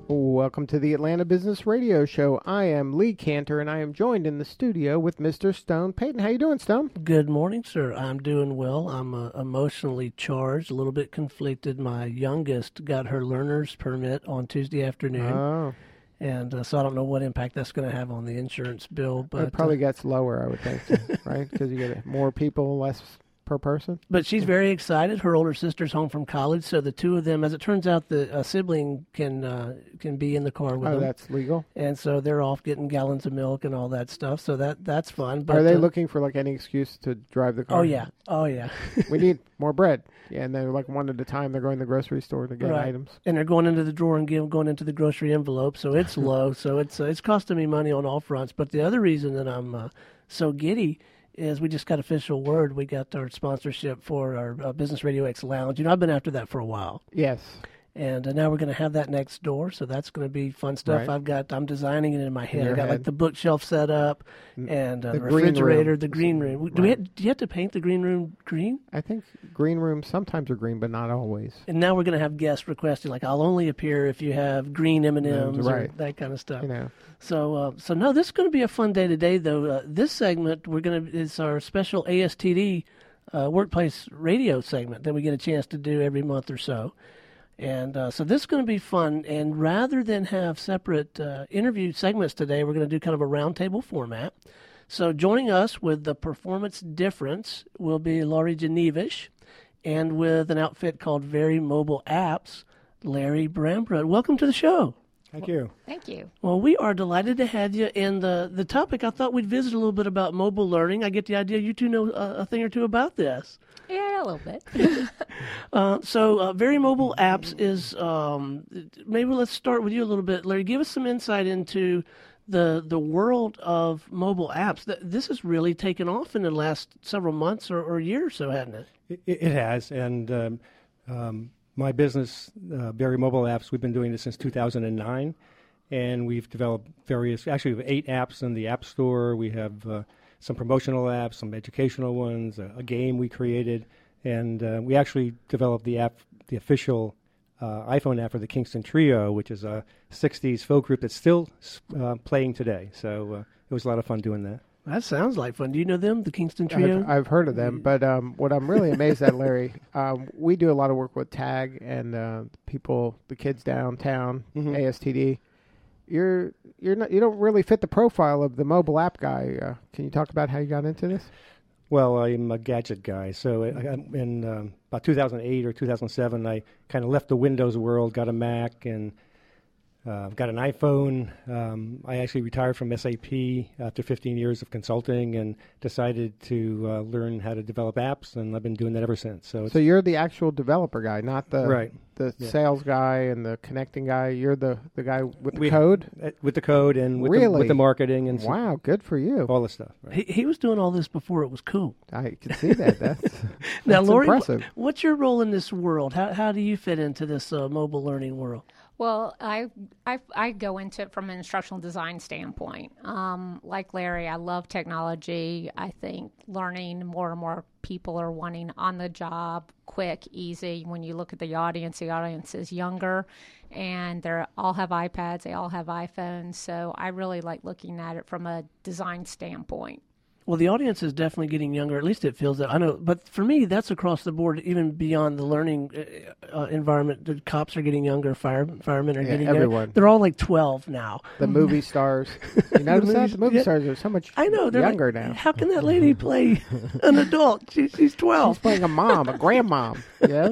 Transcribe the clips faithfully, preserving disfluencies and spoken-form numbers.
Welcome to the Atlanta Business Radio Show. I am Lee Cantor, and I am joined in the studio with Mister Stone Payton. How you doing, Stone? Good morning, sir. I'm doing well. I'm uh, emotionally charged, a little bit conflicted. My youngest got her learner's permit on Tuesday afternoon. Oh. And uh, so I don't know what impact that's going to have on the insurance bill. But it probably uh, gets lower, I would think, so, right? Because you get more people, less per person. But she's very excited. Her older sister's home from college, so the two of them, as it turns out, the a sibling can uh, can be in the car with oh, them. Oh, that's legal? And so they're off getting gallons of milk and all that stuff, so that that's fun. But, Are they uh, looking for, like, any excuse to drive the car? Oh, yeah. Oh, yeah. We need more bread. Yeah, and they're, like, one at a time. They're going to the grocery store to get right. items. And they're going into the drawer and give, going into the grocery envelope, so it's low. So it's uh, it's costing me money on all fronts. But the other reason that I'm uh, so giddy is we just got official word. We got our sponsorship for our uh, Business Radio X Lounge. You know, I've been after that for a while. Yes. And uh, now we're going to have that next door, so that's going to be fun stuff. Right. I've got, I'm designing it in my head. In I got head. like the bookshelf set up and uh, the the refrigerator, the green room. Right. Do, we have, do you have to paint the green room green? I think green rooms sometimes are green, but not always. And now we're going to have guests requesting, like, I'll only appear if you have green M and M's right. or that kind of stuff. You know. So, uh, so no, this is going to be a fun day today, though. Uh, this segment, we're going to is our special A S T D uh, workplace radio segment that we get a chance to do every month or so. And uh, so this is going to be fun. And rather than have separate uh, interview segments today, we're going to do kind of a roundtable format. So joining us with the performance difference will be Laurie Genevish, and with an outfit called Very Mobile Apps, Larry Brambrud. Welcome to the show. Thank you. Thank you. Well, we are delighted to have you. And the, the topic, I thought we'd visit a little bit about mobile learning. I get the idea you two know a, a thing or two about this. Yeah, a little bit. uh, so uh, Very Mobile Apps is, um, maybe let's start with you a little bit, Larry. Give us some insight into the the world of mobile apps. This has really taken off in the last several months or, or year or so, hasn't it? It, it has. And um, um, my business, uh, Very Mobile Apps, we've been doing this since two thousand nine. And we've developed various, actually we have eight apps in the App Store. We have uh, some promotional apps, some educational ones, a, a game we created. And uh, we actually developed the app, the official uh, iPhone app for the Kingston Trio, which is a sixties folk group that's still uh, playing today. So uh, it was a lot of fun doing that. That sounds like fun. Do you know them, the Kingston Trio? I've, I've heard of them, but um, what I'm really amazed at, Larry, um, we do a lot of work with TAG and uh, people, the kids downtown, mm-hmm. A S T D. You're you're not you don't really fit the profile of the mobile app guy. Uh, can you talk about how you got into this? Well, I'm a gadget guy. So I, I, in um, about two thousand eight or two thousand seven, I kind of left the Windows world, got a Mac, and uh, got an iPhone. Um, I actually retired from S A P after fifteen years of consulting and decided to uh, learn how to develop apps, and I've been doing that ever since. So, it's so you're the actual developer guy, not the right. the yeah. sales guy and the connecting guy. You're the, the guy with the we, code? Uh, with the code and with, really? the, with the marketing. and Wow, so, good for you. All the stuff. Right. He, he was doing all this before it was cool. I can see that. That's, now, that's Laurie, impressive. Wh- what's your role in this world? How how do you fit into this uh, mobile learning world? Well, I, I I go into it from an instructional design standpoint. Um, like Larry, I love technology. I think learning more and more people are wanting on the job, quick, easy. When you look at the audience, the audience is younger, and they all have iPads, they all have iPhones. So I really like looking at it from a design standpoint. Well, the audience is definitely getting younger. At least it feels that. I know, but for me, that's across the board, even beyond the learning uh, environment. The cops are getting younger. Fire firemen are yeah, getting everyone. younger. They're all like twelve now. The movie stars. You notice that? The movie yeah. stars are so much I know, they're younger like, now. How can that lady play an adult? She, she's twelve. She's playing a mom, a grandmom. Yeah.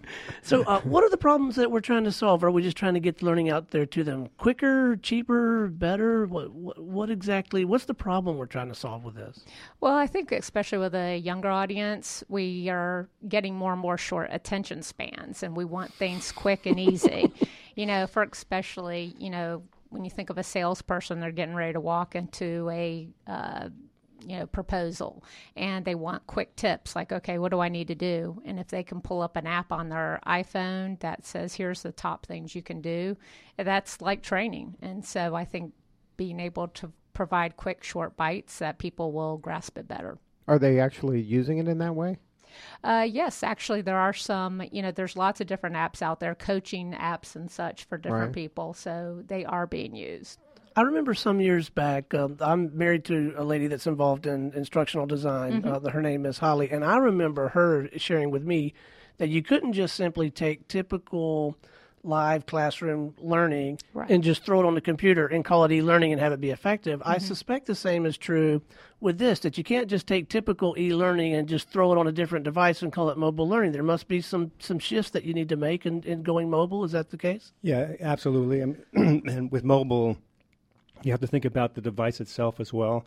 So, uh, what are the problems that we're trying to solve? Are we just trying to get learning out there to them quicker, cheaper, better? What, what, what exactly? What's the problem we're trying to solve with this? Well, I think especially with a younger audience, we are getting more and more short attention spans, and we want things quick and easy. You know, for especially, you know, when you think of a salesperson, they're getting ready to walk into a uh, you know, proposal, and they want quick tips like, okay, what do I need to do? And if they can pull up an app on their iPhone that says, here's the top things you can do, that's like training. And so I think being able to provide quick, short bites that people will grasp it better. Are they actually using it in that way? Uh, yes, actually, there are some, you know, there's lots of different apps out there, coaching apps and such for different Right. people. So they are being used. I remember some years back, um, I'm married to a lady that's involved in instructional design. Mm-hmm. Uh, her name is Holly. And I remember her sharing with me that you couldn't just simply take typical live classroom learning Right. and just throw it on the computer and call it e-learning and have it be effective. I Mm-hmm. suspect the same is true with this, that you can't just take typical e-learning and just throw it on a different device and call it mobile learning. There must be some, some shifts that you need to make in, in going mobile. Is that the case? Yeah, absolutely. I mean, and with mobile, you have to think about the device itself as well.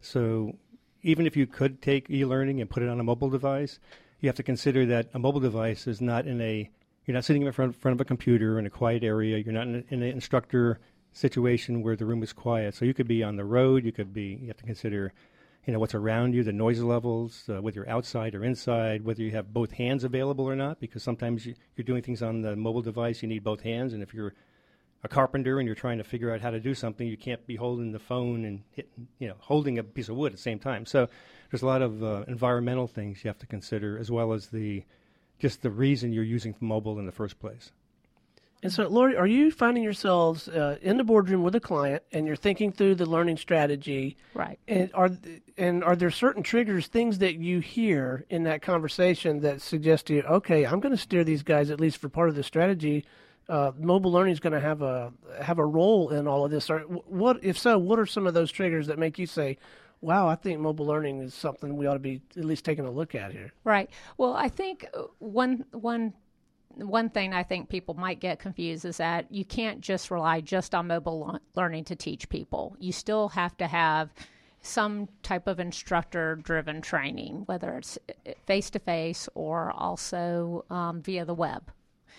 So even if you could take e-learning and put it on a mobile device, you have to consider that a mobile device is not in a, you're not sitting in front, front of a computer in a quiet area. You're not in, a, in an instructor situation where the room is quiet. So you could be on the road. You could be, you have to consider, you know, what's around you, the noise levels, uh, whether you're outside or inside, whether you have both hands available or not, because sometimes you, you're doing things on the mobile device, you need both hands. And if you're a carpenter and you're trying to figure out how to do something, you can't be holding the phone and hitting, you know, holding a piece of wood at the same time. So there's a lot of uh, environmental things you have to consider, as well as the just the reason you're using mobile in the first place. And so, Lori, are you finding yourselves uh, in the boardroom with a client and you're thinking through the learning strategy? Right. And are and are there certain triggers, things that you hear in that conversation that suggest to you, okay, I'm going to steer these guys at least for part of the strategy. Uh, mobile learning is going to have a have a role in all of this. Or what, if so, what are some of those triggers that make you say, wow, I think mobile learning is something we ought to be at least taking a look at here? Right. Well, I think one one one thing I think people might get confused is that you can't just rely just on mobile lo- learning to teach people. You still have to have some type of instructor-driven training, whether it's face-to-face or also um, via the web.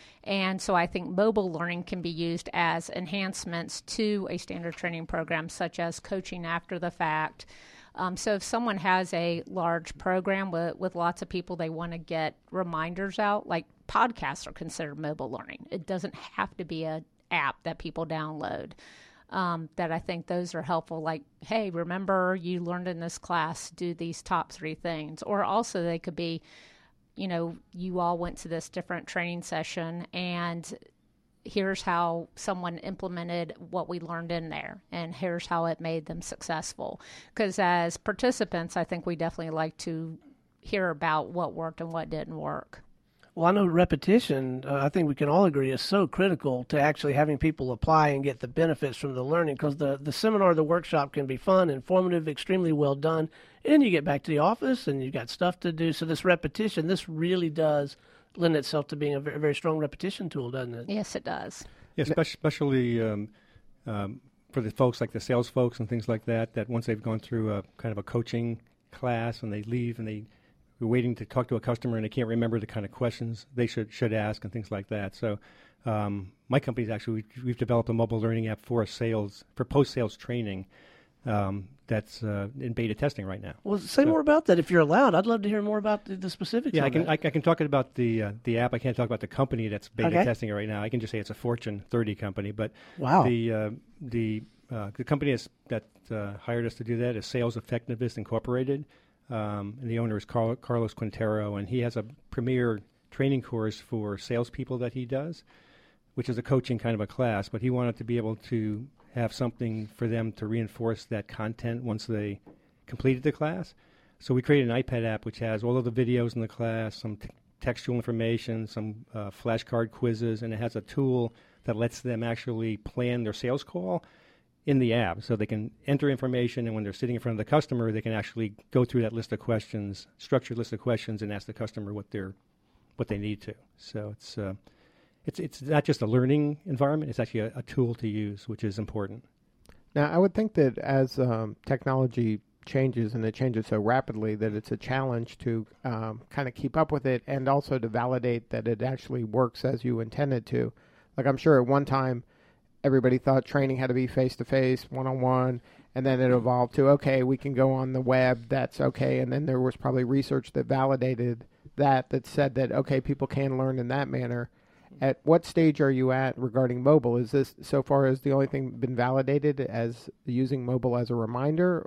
And so I think mobile learning can be used as enhancements to a standard training program, such as coaching after the fact. Um, so if someone has a large program with, with lots of people, they want to get reminders out, like podcasts are considered mobile learning. It doesn't have to be an app that people download. Um, that I think those are helpful, like, hey, remember you learned in this class, do these top three things. Or also they could be, you know, you all went to this different training session and here's how someone implemented what we learned in there and here's how it made them successful. Because as participants, I think we definitely like to hear about what worked and what didn't work. Well, I know repetition, uh, I think we can all agree, is so critical to actually having people apply and get the benefits from the learning, because the, the seminar, the workshop can be fun, informative, extremely well done, and you get back to the office and you've got stuff to do. So this repetition, this really does lend itself to being a very, very strong repetition tool, doesn't it? Yes, it does. Yeah, especially, especially um, um, for the folks like the sales folks and things like that, that once they've gone through a kind of a coaching class and they leave and they we're waiting to talk to a customer and they can't remember the kind of questions they should should ask and things like that. So um, my company's actually, we've, we've developed a mobile learning app for sales, for post-sales training um, that's uh, in beta testing right now. Well, say So- more about that if you're allowed. I'd love to hear more about the, the specifics Yeah, on I can that. I, I can talk about the uh, the app. I can't talk about the company that's beta Okay. testing it right now. I can just say it's a Fortune thirty company. But Wow. the uh, the uh, the company is, that uh, hired us to do that is Sales Effectiveness Incorporated, um, and the owner is Carl, Carlos Quintero, and he has a premier training course for salespeople that he does, which is a coaching kind of a class. But he wanted to be able to have something for them to reinforce that content once they completed the class. So we created an iPad app which has all of the videos in the class, some t- textual information, some uh, flashcard quizzes, and it has a tool that lets them actually plan their sales call in the app. So they can enter information, and when they're sitting in front of the customer, they can actually go through that list of questions, structured list of questions, and ask the customer what they're what they need to. So it's uh, it's it's not just a learning environment; it's actually a, a tool to use, which is important. Now, I would think that as um, technology changes, and it changes so rapidly, that it's a challenge to um, kind of keep up with it and also to validate that it actually works as you intended to. Like, I'm sure at one time, everybody thought training had to be face-to-face, one-on-one, and then it evolved to, okay, we can go on the web, that's okay. And then there was probably research that validated that, that said that, okay, people can learn in that manner. At what stage are you at regarding mobile? Is this, so far, is the only thing been validated as using mobile as a reminder?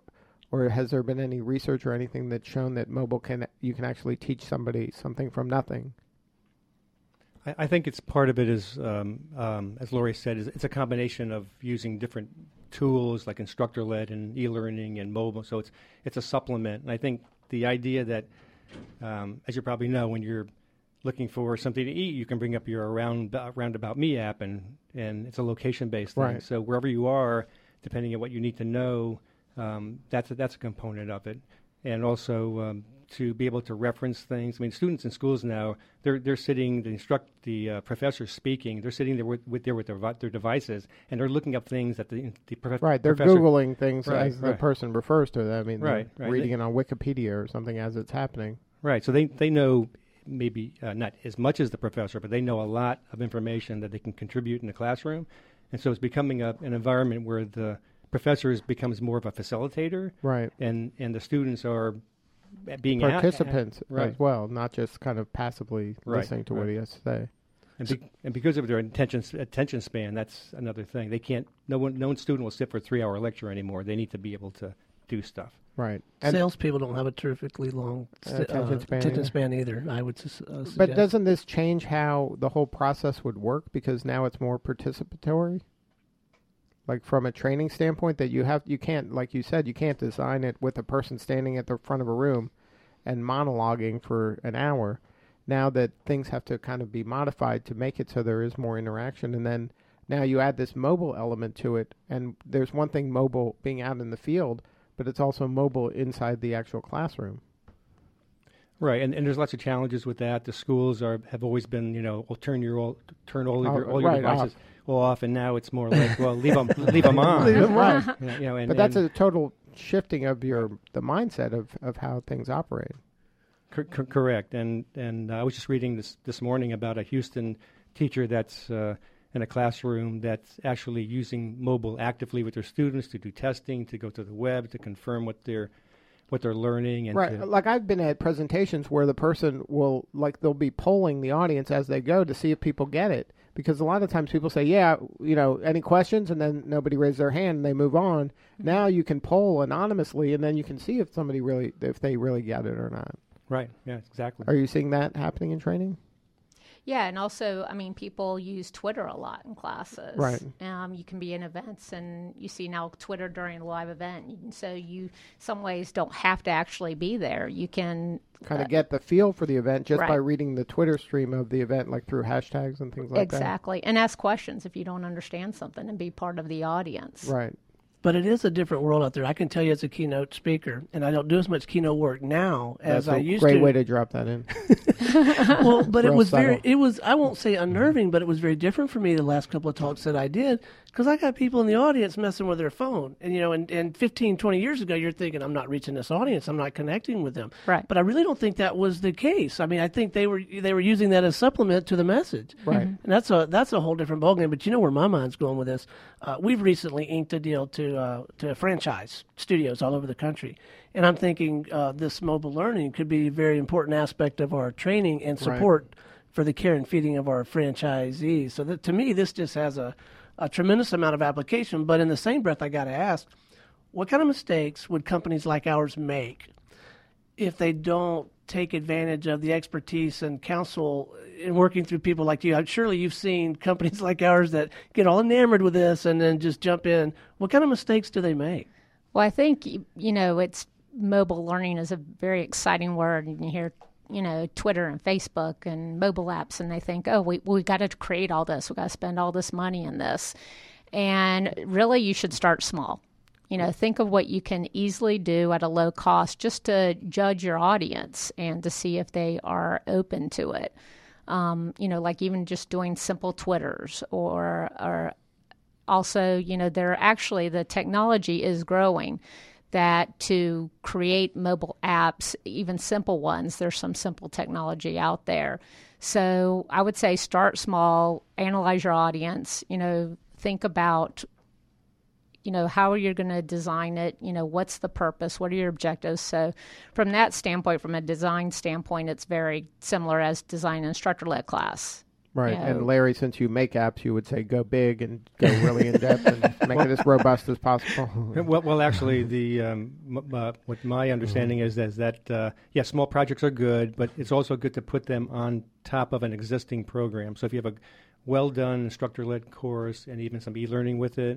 Or has there been any research or anything that's shown that mobile can you can actually teach somebody something from nothing? I, I think it's part of it is, um, um, as Lori said, is it's a combination of using different tools like instructor-led and e-learning and mobile. So it's it's a supplement. And I think the idea that, um, as you probably know, when you're looking for something to eat, you can bring up your Around, Roundabout Me app, and, and it's a location-based thing. Right. So wherever you are, depending on what you need to know, um, that's, a, that's a component of it. And also um, to be able to reference things. I mean, students in schools now, they're they're sitting, the instruct the uh, professor speaking, they're sitting there with, with there with their, their devices, and they're looking up things that the the prof- Right, they're professor Googling things right, as right. the person refers to them. I mean, right, right. reading they, it on Wikipedia or something as it's happening. Right, so they, they know maybe uh, not as much as the professor, but they know a lot of information that they can contribute in the classroom. And so it's becoming a, an environment where the professor becomes more of a facilitator, right, and, and the students are being participants at, right. as well, not just kind of passively right, listening to right. what he has to say. And, be, and because of their attention attention span, that's another thing. They can't. No one, no one student will sit for a three-hour lecture anymore. They need to be able to do stuff. Right. And salespeople don't have a terrifically long st- attention, uh, span, attention either. span either. I would sus- uh, suggest. But doesn't this change how the whole process would work? Because now it's more participatory. Like from a training standpoint, that you have, you can't, like you said, you can't design it with a person standing at the front of a room and monologuing for an hour. Now that things have to kind of be modified to make it so there is more interaction, and then now you add this mobile element to it, and there's one thing mobile being out in the field, but it's also mobile inside the actual classroom. Right, and, and there's lots of challenges with that. The schools are have always been, you know, well, turn your all, turn all of your, all your right, devices off. off, and now it's more like, well, leave them leave them on. Leave 'em right. You know, you know, and, But that's and a total shifting of your the mindset of, of how things operate. cor- cor- correct. And and uh, I was just reading this this morning about a Houston teacher that's uh, in a classroom that's actually using mobile actively with their students to do testing, to go to the web, to confirm what they're what they're learning. And Right. to, Like I've been at presentations where the person will, like they'll be polling the audience as they go to see if people get it. Because a lot of times people say, yeah, you know, any questions? And then nobody raises their hand and they move on. Mm-hmm. Now you can poll anonymously and then you can see if somebody really, if they really get it or not. right, yeah, exactly. Are you seeing that happening in training? Yeah, and also, I mean, people use Twitter a lot in classes. Right. Um, you can be in events, and you see now Twitter during a live event. And so you, some ways, don't have to actually be there. You can Kind of uh, get the feel for the event just right. by reading the Twitter stream of the event, like through hashtags and things like exactly, and ask questions if you don't understand something, and be part of the audience. that. Right. But it is a different world out there. I can tell you as a keynote speaker, and I don't do as much keynote work now as That's I a used great to. way to drop that in. Well, but it Real was subtle. very, it was, I won't say unnerving, but it was very different for me the last couple of talks that I did, because I got people in the audience messing with their phone. And, you know, and, and fifteen, twenty years ago, you're thinking, I'm not reaching this audience, I'm not connecting with them. Right. But I really don't think that was the case. I mean, I think they were they were using that as supplement to the message. Right. And that's a that's a whole different ballgame. But you know where my mind's going with this? Uh, we've recently inked a deal to uh, to franchise studios all over the country. And I'm thinking uh, this mobile learning could be a very important aspect of our training and support Right. for the care and feeding of our franchisees. So that, to me, this just has a, a tremendous amount of application. But in the same breath, I got to ask, what kind of mistakes would companies like ours make if they don't take advantage of the expertise and counsel in working through people like you? Surely you've seen companies like ours that get all enamored with this and then just jump in. What kind of mistakes do they make? Well, I think, you know, it's mobile learning is a very exciting word. And you hear, you know, Twitter and Facebook and mobile apps, and they think, oh, we we got to create all this. We got to spend all this money in this. And really, you should start small. You know, think of what you can easily do at a low cost just to judge your audience and to see if they are open to it. Um, you know, like even just doing simple Twitters or or also, you know, there actually the technology is growing that to create mobile apps, even simple ones, there's some simple technology out there. So I would say start small, analyze your audience, you know, think about, you know, how are you going to design it? You know, what's the purpose? What are your objectives? So from that standpoint, from a design standpoint, it's very similar as design instructor-led class. Right. You know, And Larry, since you make apps, you would say go big and go really in depth and make it as robust as possible. Well, well, actually, the um, m- uh, what my understanding is is that uh, yeah, small projects are good, but it's also good to put them on top of an existing program. So if you have a well done instructor-led course and even some e-learning with it,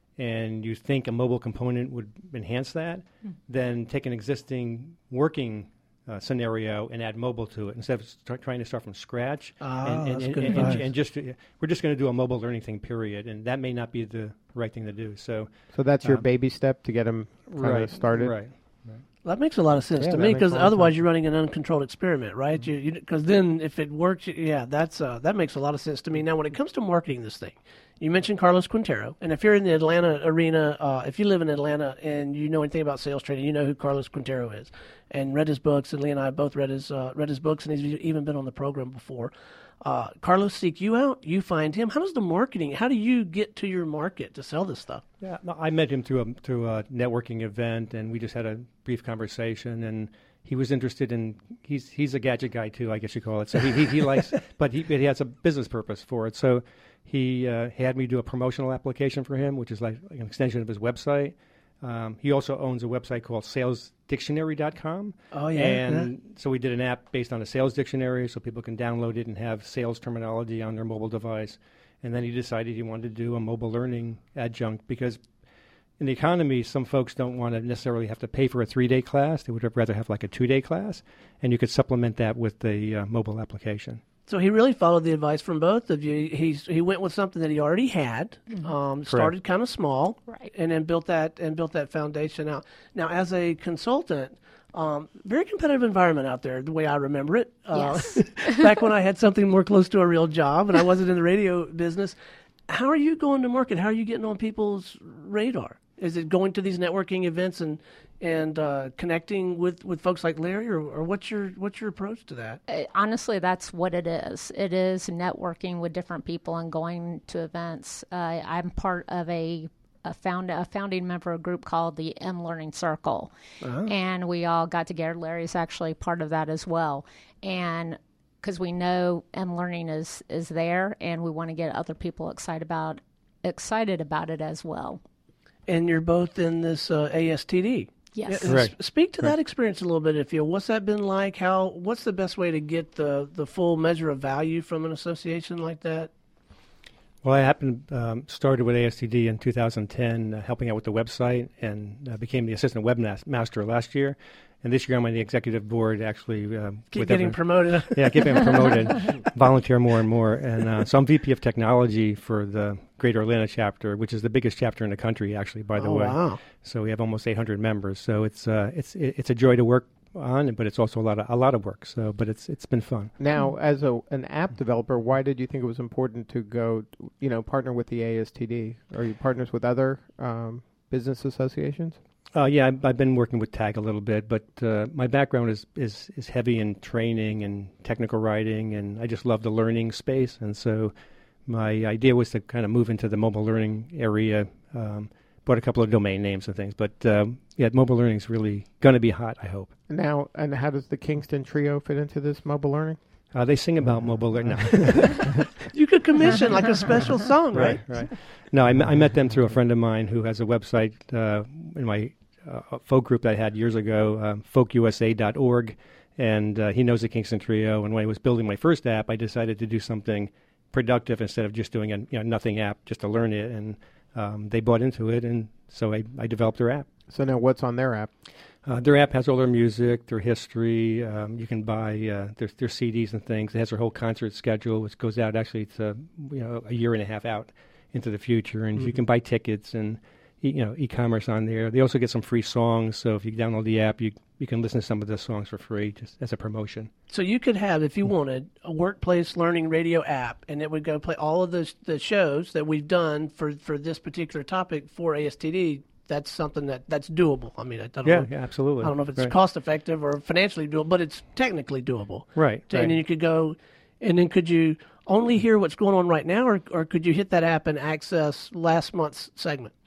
and you think a mobile component would enhance that, mm. then take an existing working uh, scenario and add mobile to it instead of start trying to start from scratch. Ah, and, and, that's and, good and, advice. and, and just we're just going to do a mobile learning thing, period, and that may not be the right thing to do. So, so that's your um, baby step to get them right started. Right. That makes a lot of sense Yeah, to that me makes because a lot of otherwise sense. you're running an uncontrolled experiment, right? Mm-hmm. You because then if it works, you- yeah, that's uh, that makes a lot of sense to me. Now, when it comes to marketing this thing, you mentioned Carlos Quintero, and if you're in the Atlanta arena, uh, if you live in Atlanta and you know anything about sales training, you know who Carlos Quintero is, and read his books. And Lee and I both read his uh, read his books, and he's even been on the program before. Uh, Carlos seek you out, you find him. How does the marketing? How do you get to your market to sell this stuff? Yeah, no, I met him through a through a networking event, and we just had a brief conversation. And he was interested in he's he's a gadget guy too, I guess you call it. So he he, he likes, but he but he has a business purpose for it. So he uh, had me do a promotional application for him, which is like an extension of his website. Um, he also owns a website called sales dictionary dot com. Oh, yeah. And yeah. so we did an app based on a sales dictionary so people can download it and have sales terminology on their mobile device. And then he decided he wanted to do a mobile learning adjunct because in the economy, some folks don't want to necessarily have to pay for a three-day class. They would rather have like a two-day class. And you could supplement that with the uh, mobile application. So he really followed the advice from both of you. He's he went with something that he already had, Mm-hmm. um, started kind of small, Right. and then built that and built that foundation out. Now, as a consultant, um, very competitive environment out there, the way I remember it. Yes. Uh, back when I had something more close to a real job and I wasn't in the radio business. How are you going to market? How are you getting on people's radar? Is it going to these networking events and and uh, connecting with, with folks like Larry, or, or what's your what's your approach to that? Uh, honestly, that's what it is. It is networking with different people and going to events. Uh, I'm part of a a, found, a founding member of a group called the M Learning Circle, Uh-huh. and we all got together. Larry's actually part of that as well, and because we know M Learning is is there, and we want to get other people excited about excited about it as well. And you're both in this uh, A S T D. Yes. Yeah, Correct. s- Speak to that experience a little bit, if you. What's that been like? How? What's the best way to get the, the full measure of value from an association like that? Well, I happened um, started with A S T D in two thousand ten, uh, helping out with the website, and uh, became the assistant webmaster last year. And this year, I'm on the executive board, actually. Uh, Keep with getting everyone- promoted. Yeah, keep getting promoted, volunteer more and more. And uh, so I'm V P of technology for the Greater Atlanta chapter, which is the biggest chapter in the country, actually, by the Oh, way. wow. So we have almost eight hundred members. So it's uh, it's it's a joy to work on, but it's also a lot of a lot of work. So, but it's it's been fun. Now, as a an app developer, why did you think it was important to go, you know, partner with the A S T D? Are you partners with other um, business associations? Uh, yeah, I've, I've been working with TAG a little bit, but uh, my background is, is is heavy in training and technical writing, and I just love the learning space. And so my idea was to kind of move into the mobile learning area. Um, bought a couple of domain names and things, but um, yeah, mobile learning is really going to be hot, I hope. Now, and how does the Kingston Trio fit into this mobile learning? Uh, they sing about mobile learning. No. You could commission like a special song, right? right, right. No, I, m- I met them through a friend of mine who has a website uh, in my uh, folk group that I had years ago, um, folk U S A dot org, and uh, he knows the Kingston Trio. And when I was building my first app, I decided to do something productive instead of just doing a you know, nothing app just to learn it. And um, they bought into it, and so I, I developed their app. So now, what's on their app? Uh, their app has all their music, their history. Um, you can buy uh, their, their C Ds and things. It has their whole concert schedule, which goes out actually to you know a year and a half out into the future. And Mm-hmm. you can buy tickets and e- you know e-commerce on there. They also get some free songs. So if you download the app, you you can listen to some of the songs for free, just as a promotion. So you could have, if you wanted, a workplace learning radio app, and it would go play all of the the shows that we've done for, for this particular topic for A S T D. That's something that, that's doable. I mean, I don't Yeah, know. yeah, absolutely. I don't know if it's Right. cost effective or financially doable, but it's technically doable. Right, And right. then you could go, and then could you only hear what's going on right now, or or could you hit that app and access last month's segment?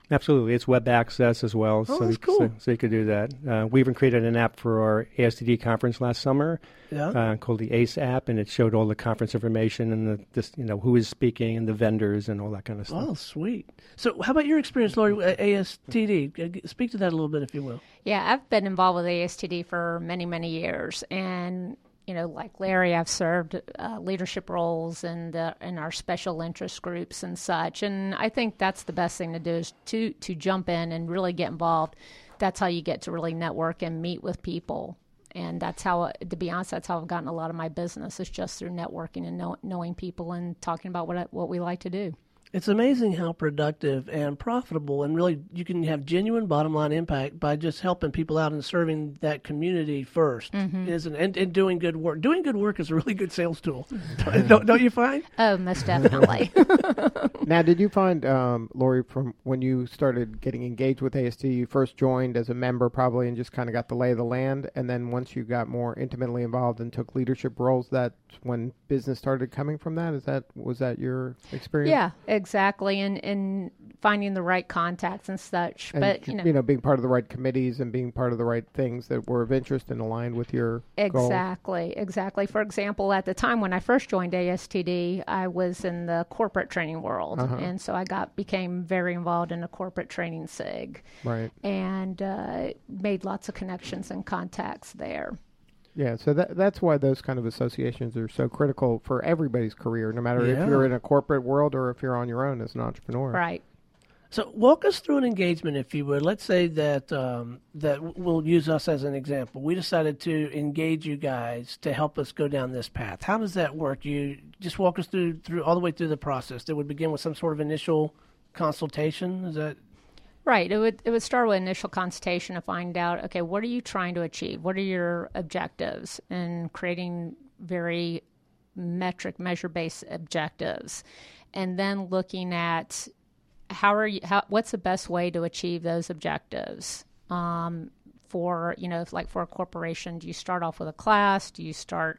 Absolutely. It's web access as well. Oh, so, that's you, cool. so, so you could do that. Uh, we even created an app for our A S T D conference last summer Yeah. uh, called the ACE app, and it showed all the conference information and the this, you know, who is speaking and the vendors and all that kind of stuff. Oh, sweet. So how about your experience, Lori, with A S T D? Uh, Speak to that a little bit, if you will. Yeah, I've been involved with A S T D for many, many years. And, you know, like Larry, I've served uh, leadership roles in, the, in our special interest groups and such. And I think that's the best thing to do is to, to jump in and really get involved. That's how you get to really network and meet with people. And that's how, to be honest, that's how I've gotten a lot of my business is just through networking and know, knowing people and talking about what I, what we like to do. It's amazing how productive and profitable, and really you can have genuine bottom line impact by just helping people out and serving that community first, mm-hmm. isn't and, and doing good work. Doing good work is a really good sales tool, don't, don't you find? Oh, most definitely. Now, did you find, um, Lori, from when you started getting engaged with A S T, you first joined as a member probably and just kind of got the lay of the land, and then once you got more intimately involved and took leadership roles, that's when business started coming from that? Is that was that your experience? Yeah, exactly, and and finding the right contacts and such. And, but you know, you know, being part of the right committees and being part of the right things that were of interest and aligned with your exactly, goals. exactly. For example, at the time when I first joined A S T D, I was in the corporate training world, Uh-huh. and so I got became very involved in a corporate training sig, Right. and uh, made lots of connections and contacts there. Yeah, so that that's why those kind of associations are so critical for everybody's career, no matter Yeah. if you're in a corporate world or if you're on your own as an entrepreneur. Right. So walk us through an engagement, if you would. Let's say that um, that we'll use us as an example. We decided to engage you guys to help us go down this path. How does that work? You just walk us through through all the way through the process. That would begin with some sort of initial consultation. Is that Right. It would it would start with initial consultation to find out, okay, what are you trying to achieve? What are your objectives? And creating very metric, measure-based objectives. And then looking at how are you, how, what's the best way to achieve those objectives? Um, for, you know, if like for a corporation, do you start off with a class? Do you start,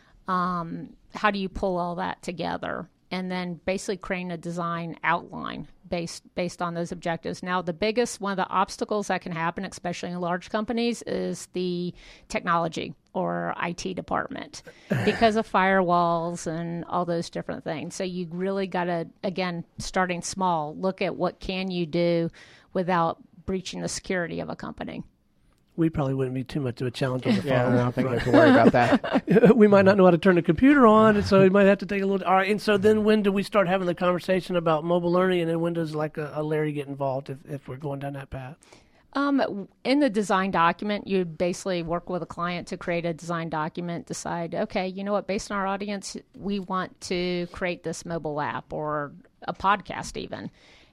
um, how do you pull all that together? And then basically creating a design outline based based on those objectives. Now, the biggest, one of the obstacles that can happen, especially in large companies, is the technology or I T department because of firewalls and all those different things. So you really got to, again, starting small, look at what can you do without breaching the security of a company. we probably wouldn't be too much of a challenge on the phone. Yeah, I don't think you have to worry about that. We might not know how to turn the computer on, and so we might have to take a little. All right, and so then when do we start having the conversation about mobile learning, and then when does like a, a Larry get involved if, if we're going down that path? Um, in the design document, you basically work with a client to create a design document, decide, okay, you know what, based on our audience, we want to create this mobile app or a podcast even.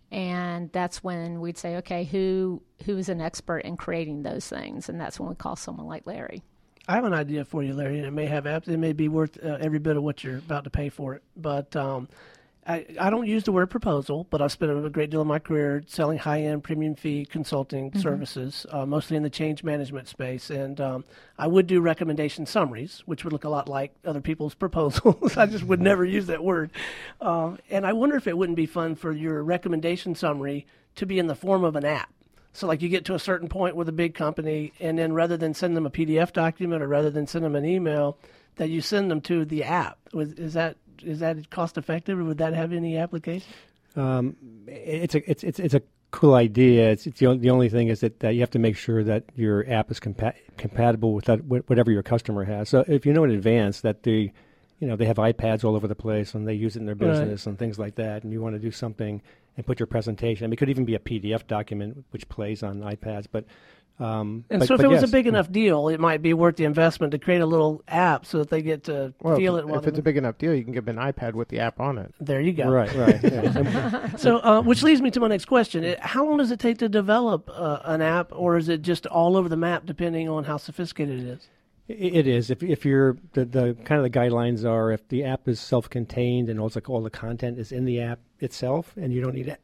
And that's when we'd say, okay, who who is an expert in creating those things? And that's when we call someone like Larry. I have an idea for you, Larry, and it may have it may be worth uh, every bit of what you're about to pay for it. But um, I, I don't use the word proposal, but I've spent a great deal of my career selling high-end premium fee consulting mm-hmm. services, uh, mostly in the change management space. And um, I would do recommendation summaries, which would look a lot like other people's proposals. I just would never use that word. Uh, and I wonder if it wouldn't be fun for your recommendation summary to be in the form of an app. So like you get to a certain point with a big company, and then rather than send them a P D F document or rather than send them an email, that you send them to the app. Is that is that cost effective, or would that have any application? Um, it's a it's it's it's a cool idea. It's, it's the only, the only thing is that, that you have to make sure that your app is compa- compatible with that whatever your customer has. So if you know in advance that the you know they have iPads all over the place and they use it in their business right. and things like that, and you want to do something and put your presentation. I mean, it could even be a P D F document which plays on iPads, but. Um, and but, so if but it was yes. a big enough deal, it might be worth the investment to create a little app so that they get to well, feel if, it. While if it's a big enough deal, you can give them an iPad with the app on it. There you go. Right, right. Yeah. So, uh, which leads me to my next question. It, how long does it take to develop uh, an app, or is it just all over the map depending on how sophisticated it is? It is. If if you're the, the kind of the guidelines are if the app is self-contained and also all the content is in the app itself, and you don't need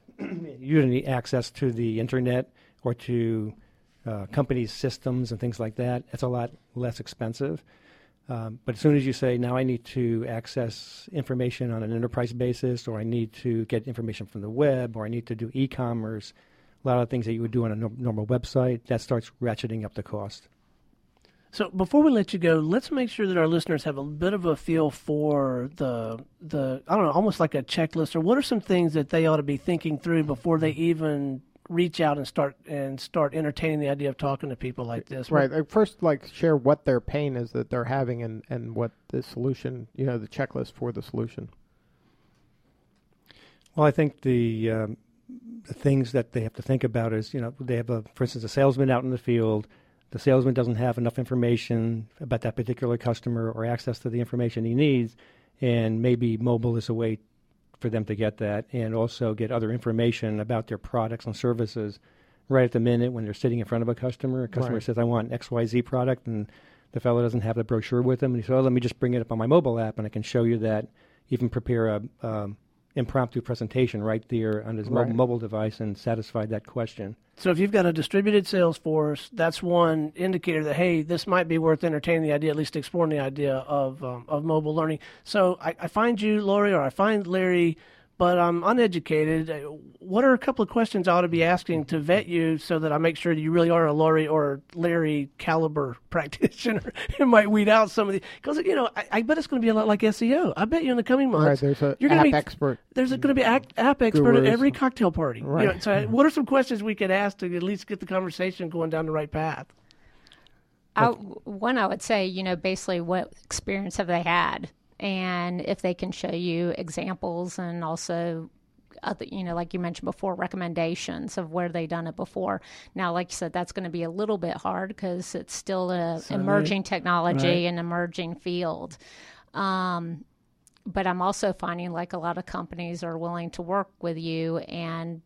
you don't need access to the internet or to uh, companies' systems and things like that. It's a lot less expensive. Um, but as soon as you say, now I need to access information on an enterprise basis, or I need to get information from the web, or I need to do e-commerce, a lot of things that you would do on a no- normal website, that starts ratcheting up the cost. So before we let you go, let's make sure that our listeners have a bit of a feel for the, the I don't know, almost like a checklist, or what are some things that they ought to be thinking through before they even reach out and start and start entertaining the idea of talking to people like this. Right. Like first, like share what their pain is that they're having, and, and what the solution, you know, the checklist for the solution. Well, I think the um, the things that they have to think about is, you know, they have a, for instance, a salesman out in the field. The salesman doesn't have enough information about that particular customer or access to the information he needs, and maybe mobile is a way for them to get that, and also get other information about their products and services right at the minute when they're sitting in front of a customer. A customer Right. says, I want X Y Z product, and the fellow doesn't have the brochure with him. And he says, oh, let me just bring it up on my mobile app, and I can show you that, even prepare a um, impromptu presentation right there on his Right. mobile, mobile device and satisfy that question. So if you've got a distributed sales force, that's one indicator that, hey, this might be worth entertaining the idea, at least exploring the idea of um, of mobile learning. So I, I find you, Lori, or I find Larry, but I'm uneducated. What are a couple of questions I ought to be asking to vet you so that I make sure that you really are a Lori or Larry caliber practitioner and might weed out some of the, because, you know, I, I bet it's going to be a lot like S E O. I bet you in the coming months, Right. There's a you're gonna app be- expert. there's going to be app, app expert at Gurus. every cocktail party. You know, Right. so what are some questions we could ask to at least get the conversation going down the right path? I, one, I would say, you know, basically what experience have they had? And if they can show you examples and also, other, you know, like you mentioned before, recommendations of where they done it before. Now, like you said, that's going to be a little bit hard because it's still an So, emerging technology, right. an emerging field. Um, but I'm also finding like a lot of companies are willing to work with you and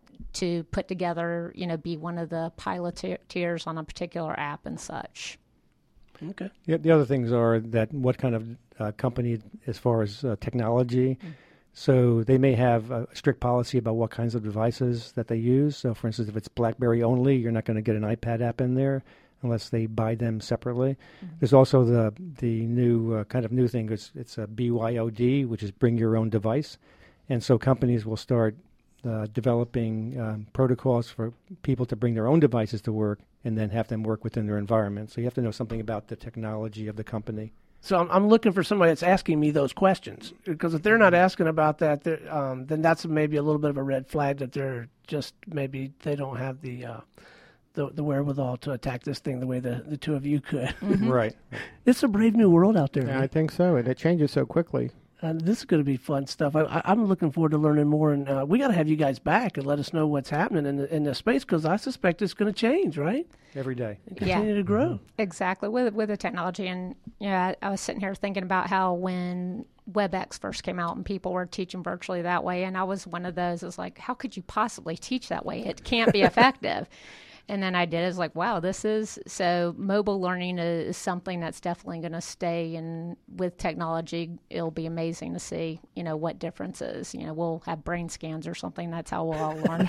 to put together, you know, be one of the piloteers on a particular app and such. Okay. Yeah, the other things are that what kind of uh, company as far as uh, technology. Mm. So they may have a strict policy about what kinds of devices that they use. So, for instance, if it's BlackBerry only, you're not going to get an iPad app in there unless they buy them separately. Mm-hmm. There's also the the new uh, kind of new thing. It's, it's a B Y O D, which is bring your own device. And so companies will start uh, developing um, protocols for people to bring their own devices to work and then have them work within their environment. So you have to know something about the technology of the company. So I'm, I'm looking for somebody that's asking me those questions, because if they're not asking about that, they're, um, then that's maybe a little bit of a red flag that they're just maybe they don't have the uh, the, the wherewithal to attack this thing the way the, the two of you could. Right. It's a brave new world out there. Yeah, man. I think so, and it changes so quickly. Uh, this is going to be fun stuff. I, I, I'm looking forward to learning more, and uh, we got to have you guys back and let us know what's happening in the, in the space, because I suspect it's going to change, right? Every day. And continue to grow. Exactly, with with the technology. And you know, I, I was sitting here thinking about how when WebEx first came out and people were teaching virtually that way, and I was one of those. It's like, how could you possibly teach that way? It can't be effective. And then I did. It's like, wow, this is so. Mobile learning is something that's definitely going to stay. And with technology, it'll be amazing to see, you know, what differences. You know, we'll have brain scans or something. That's how we'll all learn.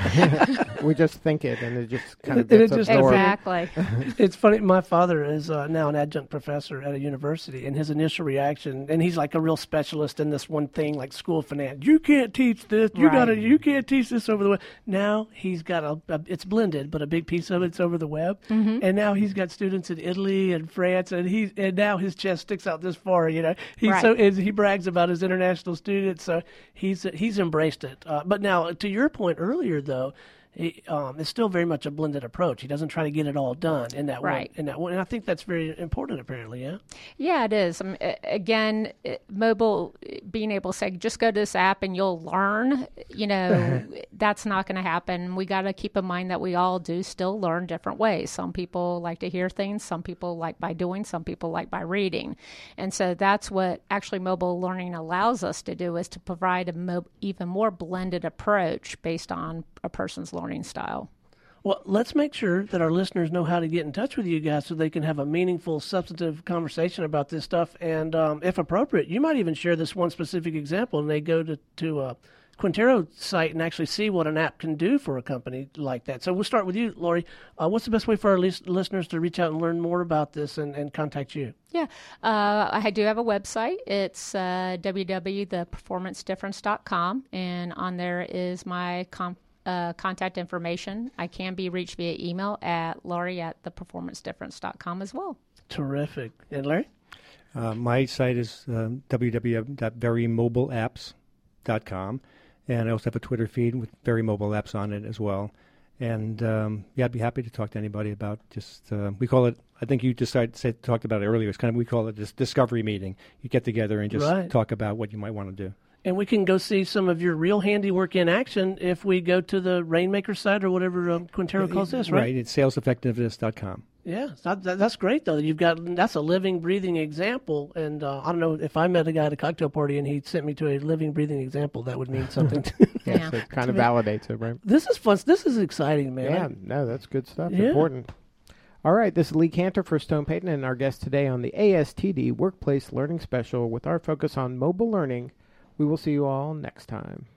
We just think it, and it just kind of And it gets just- absorbed. Exactly. It's funny. My father is uh, now an adjunct professor at a university, and his initial reaction, and he's like a real specialist in this one thing, like school finance. You can't teach this. You Right. gotta. You can't teach this over the web. Now he's got a, a. It's blended, but a big piece of it's over the web. Mm-hmm. And now he's got students in Italy and France, and he's and now his chest sticks out this far. You know, he's Right. so and he brags about his international students. So he's he's embraced it. Uh, but now, to your point earlier, though. He, um, it's still very much a blended approach. He doesn't try to get it all done in that Right. one. In that one, and I think that's very important. Apparently, yeah. Yeah, it is. Um, a- again, it- mobile, being able to say, just go to this app and you'll learn, you know, that's not going to happen. We got to keep in mind that we all do still learn different ways. Some people like to hear things. Some people like by doing. Some people like by reading. And so that's what actually mobile learning allows us to do, is to provide a mo- even more blended approach based on a person's learning style. Well, let's make sure that our listeners know how to get in touch with you guys so they can have a meaningful, substantive conversation about this stuff. And um, if appropriate, you might even share this one specific example, and they go to to uh, Quintero site and actually see what an app can do for a company like that. So we'll start with you, Lori. Uh, what's the best way for our lis- listeners to reach out and learn more about this and, and contact you? Yeah, uh, I do have a website. It's uh, w w w dot the performance difference dot com, and on there is my com- uh, contact information. I can be reached via email at Lori at the performance difference dot com as well. Terrific. And Larry? Uh, my site is uh, w w w dot very mobile apps dot com, and I also have a Twitter feed with Very Mobile Apps on it as well. And um, yeah, I'd be happy to talk to anybody about just, uh, we call it, I think you just started, said, talked about it earlier, it's kind of, we call it this discovery meeting. You get together and just Right. talk about what you might want to do. And we can go see some of your real handiwork in action if we go to the Rainmaker site or whatever um, Quintero calls this, right? Right, it's sales effectiveness dot com. Yeah, that, that, that's great, though. You've got that's a living, breathing example. And uh, I don't know, if I met a guy at a cocktail party and he sent me to a living, breathing example, that would mean something to Yeah, Yeah. so it kind of validates it, right? This is fun. This is exciting, man. Yeah, no, that's good stuff. Yeah. Important. All right, this is Lee Cantor for Stone Payton and our guest today on the A S T D Workplace Learning Special with our focus on mobile learning. We will see you all next time.